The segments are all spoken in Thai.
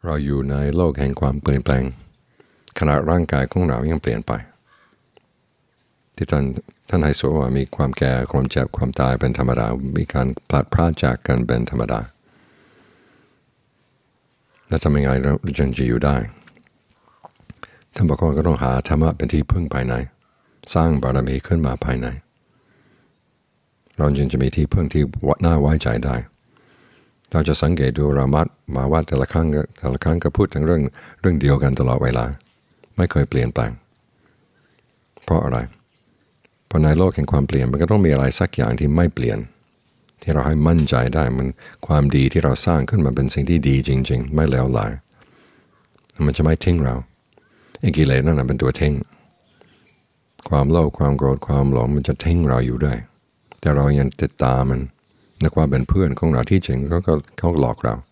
เราอยู่ในโลกแห่งความเปลี่ยนแปลงขณะร่างกายของเรายังเปลี่ยนไปที่ท่านให้สวว่ามีความแก่ความเจ็บความตายเป็นธรรมดามีการพลัดพรากจากกันเป็นธรรมดาแล้วทำยังไงเราจึงจะอยู่ได้ท่านบอกว่าก็ต้องหาธรรมะเป็นที่พึ่งภายในสร้างบารมีขึ้นมาภายในเราจึงจะมีที่พึ่งที่น่าไว้ใจได้เราจะสังเกตดูเรามาว่าแต่ละครั้งก็พูดถึงเรื่องเดียวกันตลอดเวลาไม่เคยเปลี่ยนแปลงเพราะอะไรเพราะในโลกแห่งความเปลี่ยนมันก็ต้องมีอะไรสักอย่างที่ไม่เปลี่ยนที่เราให้มั่นใจได้มันความดีที่เราสร้างขึ้นมาเป็นสิ่งที่ดีจริงๆไม่เลวไหลมันจะไม่ทิ้งเรากิเลสนั่นเป็นตัวทิ้งความโลภความโกรธความหลงมันจะทิ้งเราอยู่ได้แต่เรายังติดตามมันนึกว่าเป็นเพื่อนของเราที่จริงเขาหลอกเรา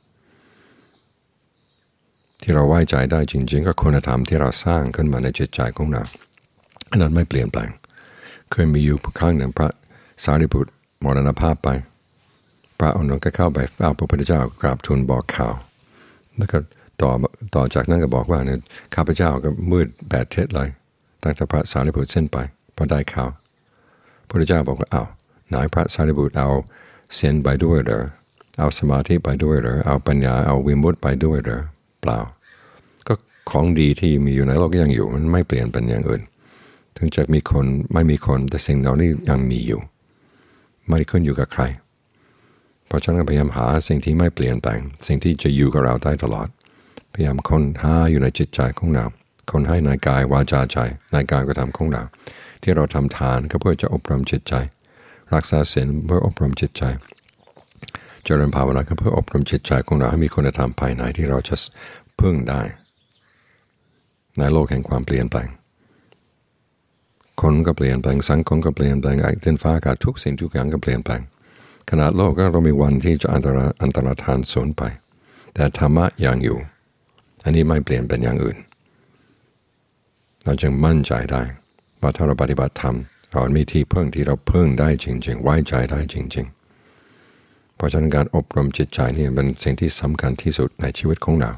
ที่เราไว้ใจได้จริงๆก็คุณธรรมที่เราสร้างขึ้นมาในจิตใจของเราอันนั้นไม่เปลี่ยนแปลงเคยมีอยู่ครั้งหนึ่งพระสารีบุตรมรณภาพไปพระองค์นั้นก็เข้าไปเฝ้าพระพุทธเจ้ากราบทูลบอกข่าวแล้วก็ต่อจากนั้นก็บอกว่าเนี่ยข้าพเจ้าก็มืดแปดเทศเลยตั้งแต่พระสารีบุตรเส้นไปพอได้ข่าวพระพุทธเจ้าบอกว่าอ้าวนายพระสารีบุตรเอาเสียนไปด้วยเหรอเอาสมาธิไปด้วยเหรอเอาปัญญาเอาวิมุตติไปด้วยเหรอเปล่าก็ของดีที่มีอยู่ในโลกก็ยังอยู่มันไม่เปลี่ยนเป็นอย่างอื่นถึงจะมีคนไม่มีคนแต่สิ่งเหล่านี้ยังมีอยู่ไม่ขึ้นอยู่กับใครเพราะฉะนั้นพยายามหาสิ่งที่ไม่เปลี่ยนแปลงสิ่งที่จะอยู่กับเราได้ตลอดพยายามค้นหาอยู่ในจิตใจของเราค้นให้ในกายวาจาใจในการกระทำของเราที่เราทำทานก็เพื่อจะอบรมจิตใจรักษาศีลเพื่ออบรมจิตใจเจริญภาวนาก็เพื่ออบรมจิตใจของเราให้มีคุณธรรมภายในที่เราจะพึ่งได้ในโลกแห่งความเปลี่ยนแปลงคนก็เปลี่ยนแปลงสังคมก็เปลี่ยนแปลงดินฟ้าอากาศทุกสิ่งทุกอย่างก็เปลี่ยนแปลงขนาดโลกก็เรามีวันที่จะอันตรธานสูญไปแต่ธรรมะยังอยู่อันนี้ไม่เปลี่ยนเป็นอย่างอื่นเราจึงมั่นใจได้ว่าถ้าเราปฏิบัติธรรมเรามีที่พึ่งที่เราพึ่งได้จริงๆไว้ใจได้จริงๆเพราะฉะนั้นการอบรมจิตใจนี่เป็นสิ่งที่สำคัญที่สุดในชีวิตของเรา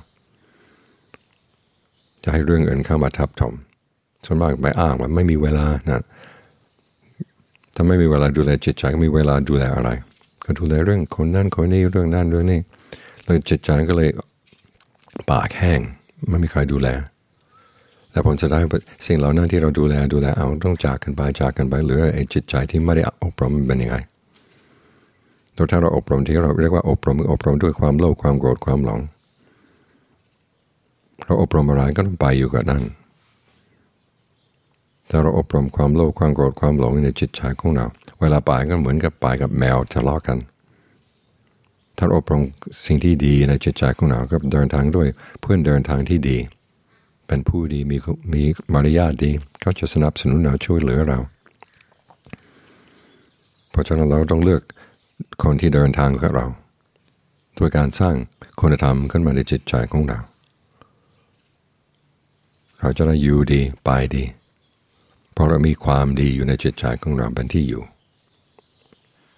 จะให้เรื่องอื่นเข้ามาทับถมส่วนมากไปอ้างว่าไม่มีเวลานะถ้าไม่มีเวลาดูแลจิตใจก็มีเวลาดูแลอะไรก็ดูแลเรื่องคนนั่นคนนี้เรื่องนั่นเรื่องนี้เลยจิตใจก็เลยปากแห้งไม่มีใครดูแลและผลสุดท้ายสิ่งเหล่านั้นที่เราดูแลเอาต้องจากกันไปหรือไอ้จิตใจที่ไม่ได้อบรมเป็นยังไงถ้าเราอบรมที่เราเรียกว่าอบรมด้วยความโลภความโกรธความหลงเราอบรมอะไรก็ต้องไปอยู่กับนั่นถ้าเราอบรมความโลภความโกรธความหลงในจิตใจของเราเวลาไปก็เหมือนกับไปกับแมวทะเลาะกันถ้าอบรมสิ่งที่ดีในจิตใจของเราก็เดินทางด้วยเพื่อนเดินทางที่ดีเป็นผู้ดีมีมารยาทดีเขาจะสนับสนุนเราช่วยเหลือเราเพราะฉะนั้นเราต้องเลือกคนที่เดินทางกับเราโดยการสร้างคุณธรรมขึ้นมาในจิตใจของเราเราจะได้อยู่ดีไปดีเพราะเรามีความดีอยู่ในจิตใจของเราเป็นที่อยู่